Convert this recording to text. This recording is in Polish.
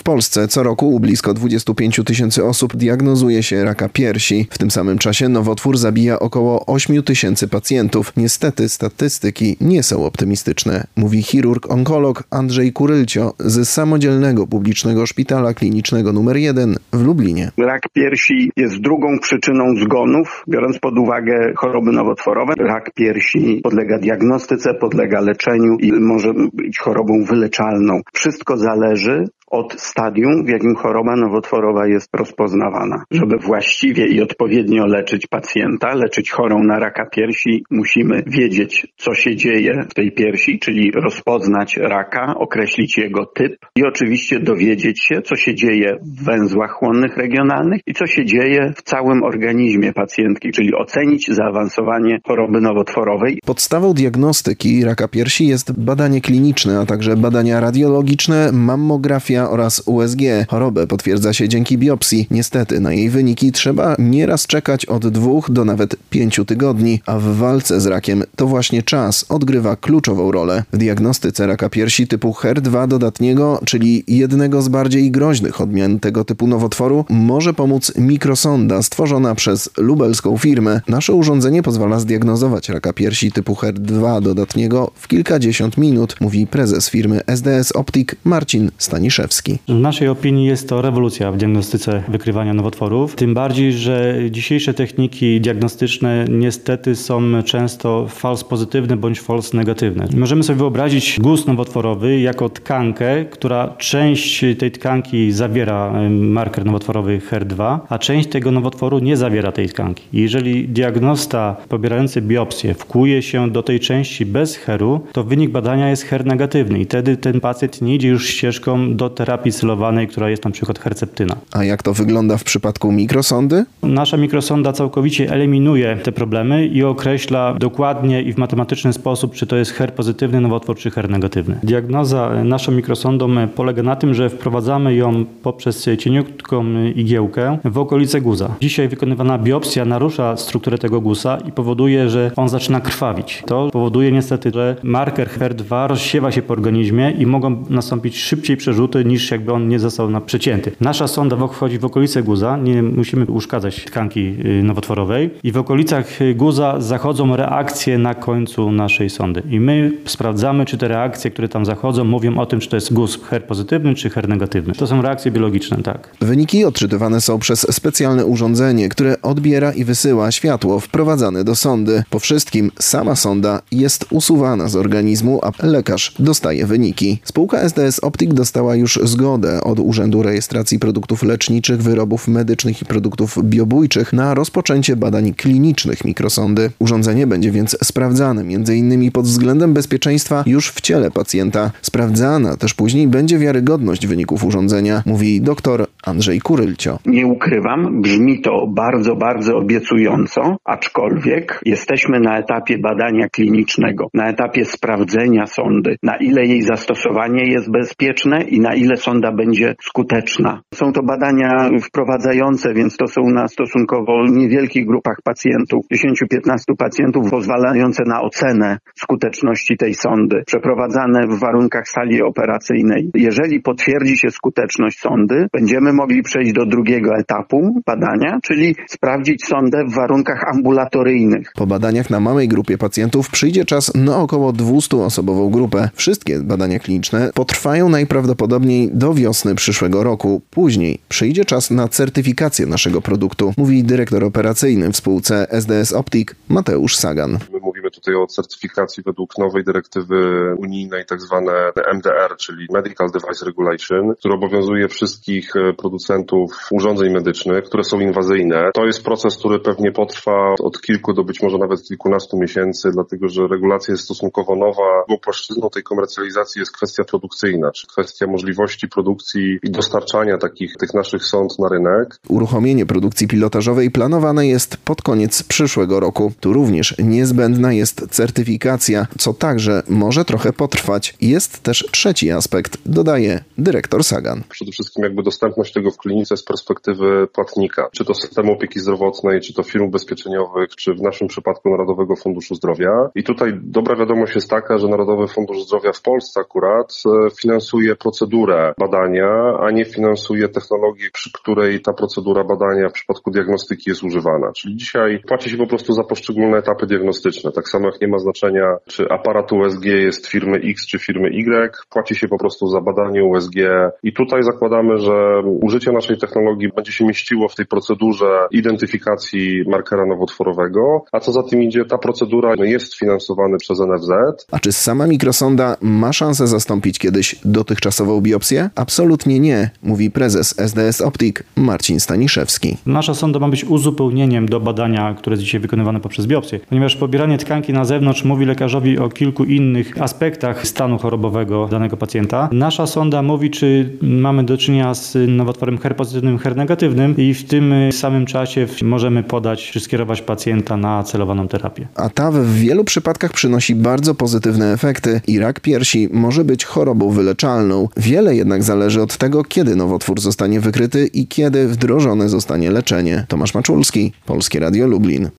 W Polsce co roku u blisko 25 000 osób diagnozuje się raka piersi. W tym samym czasie nowotwór zabija około 8 000 pacjentów. Niestety statystyki nie są optymistyczne, mówi chirurg-onkolog Andrzej Kurylcio z Samodzielnego Publicznego Szpitala Klinicznego nr 1 w Lublinie. Rak piersi jest drugą przyczyną zgonów, biorąc pod uwagę choroby nowotworowe. Rak piersi podlega diagnostyce, podlega leczeniu i może być chorobą wyleczalną. Wszystko zależy od stadium, w jakim choroba nowotworowa jest rozpoznawana. Żeby właściwie i odpowiednio leczyć pacjenta, leczyć chorą na raka piersi, musimy wiedzieć, co się dzieje w tej piersi, czyli rozpoznać raka, określić jego typ i oczywiście dowiedzieć się, co się dzieje w węzłach chłonnych regionalnych i co się dzieje w całym organizmie pacjentki, czyli ocenić zaawansowanie choroby nowotworowej. Podstawą diagnostyki raka piersi jest badanie kliniczne, a także badania radiologiczne, mammografia oraz USG. Chorobę potwierdza się dzięki biopsji. Niestety na jej wyniki trzeba nieraz czekać od 2 do nawet 5 tygodni, a w walce z rakiem to właśnie czas odgrywa kluczową rolę. W diagnostyce raka piersi typu HER2 dodatniego, czyli jednego z bardziej groźnych odmian tego typu nowotworu, może pomóc mikrosonda stworzona przez lubelską firmę. Nasze urządzenie pozwala zdiagnozować raka piersi typu HER2 dodatniego w kilkadziesiąt minut, mówi prezes firmy SDS Optik Marcin Staniszewski. W naszej opinii jest to rewolucja w diagnostyce wykrywania nowotworów. Tym bardziej, że dzisiejsze techniki diagnostyczne niestety są często false pozytywne bądź false negatywne. Możemy sobie wyobrazić guz nowotworowy jako tkankę, która część tej tkanki zawiera marker nowotworowy HER2, a część tego nowotworu nie zawiera tej tkanki. Jeżeli diagnosta pobierający biopsję wkłuje się do tej części bez HER-u, to wynik badania jest HER negatywny i wtedy ten pacjent nie idzie już ścieżką do terapii celowanej, która jest na przykład herceptyna. A jak to wygląda w przypadku mikrosondy? Nasza mikrosonda całkowicie eliminuje te problemy i określa dokładnie i w matematyczny sposób, czy to jest HER pozytywny nowotwór, czy HER negatywny. Diagnoza naszą mikrosondą polega na tym, że wprowadzamy ją poprzez cieniutką igiełkę w okolice guza. Dzisiaj wykonywana biopsja narusza strukturę tego guza i powoduje, że on zaczyna krwawić. To powoduje niestety, że marker HER2 rozsiewa się po organizmie i mogą nastąpić szybciej przerzuty niż jakby on nie został przecięty. Nasza sonda wchodzi w okolice guza, nie musimy uszkadzać tkanki nowotworowej i w okolicach guza zachodzą reakcje na końcu naszej sondy. I my sprawdzamy, czy te reakcje, które tam zachodzą, mówią o tym, czy to jest guz HER pozytywny, czy HER negatywny. To są reakcje biologiczne, tak. Wyniki odczytywane są przez specjalne urządzenie, które odbiera i wysyła światło wprowadzane do sondy. Po wszystkim sama sonda jest usuwana z organizmu, a lekarz dostaje wyniki. Spółka SDS Optik dostała już zgodę od Urzędu Rejestracji Produktów Leczniczych, Wyrobów Medycznych i Produktów Biobójczych na rozpoczęcie badań klinicznych mikrosondy. Urządzenie będzie więc sprawdzane m.in. pod względem bezpieczeństwa już w ciele pacjenta. Sprawdzana też później będzie wiarygodność wyników urządzenia, mówi dr Andrzej Kurylcio. Nie ukrywam, brzmi to bardzo, bardzo obiecująco, aczkolwiek jesteśmy na etapie badania klinicznego, na etapie sprawdzenia sondy, na ile jej zastosowanie jest bezpieczne i na ile sonda będzie skuteczna. Są to badania wprowadzające, więc to są na stosunkowo niewielkich grupach pacjentów, 10-15 pacjentów, pozwalające na ocenę skuteczności tej sondy, przeprowadzane w warunkach sali operacyjnej. Jeżeli potwierdzi się skuteczność sondy, będziemy mogli przejść do drugiego etapu badania, czyli sprawdzić sondę w warunkach ambulatoryjnych. Po badaniach na małej grupie pacjentów przyjdzie czas na około 200-osobową grupę. Wszystkie badania kliniczne potrwają najprawdopodobniej do wiosny przyszłego roku. Później przyjdzie czas na certyfikację naszego produktu, mówi dyrektor operacyjny w spółce SDS Optik Mateusz Sagan. Mówimy tutaj o certyfikacji według nowej dyrektywy unijnej, tak zwane MDR, czyli Medical Device Regulation, który obowiązuje wszystkich producentów urządzeń medycznych, które są inwazyjne. To jest proces, który pewnie potrwa od kilku do być może nawet kilkunastu miesięcy, dlatego że regulacja jest stosunkowo nowa. Płaszczyzną tej komercjalizacji jest kwestia produkcyjna, czy kwestia możliwości produkcji i dostarczania tych naszych sond na rynek. Uruchomienie produkcji pilotażowej planowane jest pod koniec przyszłego roku. Tu również niezbędna jest jest certyfikacja, co także może trochę potrwać. Jest też trzeci aspekt, dodaje dyrektor Sagan. Przede wszystkim dostępność tego w klinice z perspektywy płatnika, czy to systemu opieki zdrowotnej, czy to firm ubezpieczeniowych, czy w naszym przypadku Narodowego Funduszu Zdrowia. I tutaj dobra wiadomość jest taka, że Narodowy Fundusz Zdrowia w Polsce akurat finansuje procedurę badania, a nie finansuje technologię, przy której ta procedura badania w przypadku diagnostyki jest używana. Czyli dzisiaj płaci się po prostu za poszczególne etapy diagnostyczne. Tak samo jak nie ma znaczenia, czy aparat USG jest firmy X czy firmy Y, płaci się po prostu za badanie USG i tutaj zakładamy, że użycie naszej technologii będzie się mieściło w tej procedurze identyfikacji markera nowotworowego, a co za tym idzie, ta procedura jest finansowana przez NFZ. A czy sama mikrosonda ma szansę zastąpić kiedyś dotychczasową biopsję? Absolutnie nie, mówi prezes SDS Optic Marcin Staniszewski. Nasza sonda ma być uzupełnieniem do badania, które jest dzisiaj wykonywane poprzez biopsję, ponieważ pobieranie tkanki na zewnątrz mówi lekarzowi o kilku innych aspektach stanu chorobowego danego pacjenta. Nasza sonda mówi, czy mamy do czynienia z nowotworem HR-pozytywnym, HR-negatywnym i w tym samym czasie możemy podać czy skierować pacjenta na celowaną terapię. A ta w wielu przypadkach przynosi bardzo pozytywne efekty i rak piersi może być chorobą wyleczalną. Wiele jednak zależy od tego, kiedy nowotwór zostanie wykryty i kiedy wdrożone zostanie leczenie. Tomasz Maczulski, Polskie Radio Lublin.